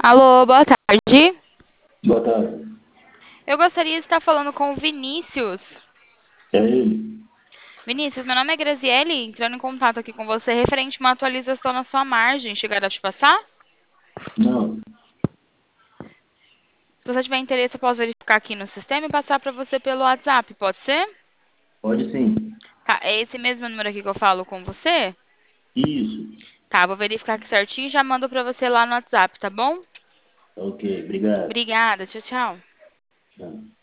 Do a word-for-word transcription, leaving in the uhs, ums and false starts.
Alô, boa tarde. Boa tarde. Eu gostaria de estar falando com o Vinícius. É ele? Vinícius, meu nome é Graziele, entrando em contato aqui com você referente a uma atualização na sua margem. Chegaram a te passar? Não, Se você tiver interesse, eu posso verificar aqui no sistema e passar para você pelo WhatsApp, pode ser? pode sim. Tá, é esse mesmo número aqui que eu falo com você? Isso. Tá, vou verificar aqui certinho e já mando para você lá no WhatsApp, tá bom? Ok, obrigado. Obrigada, tchau, tchau. Tchau.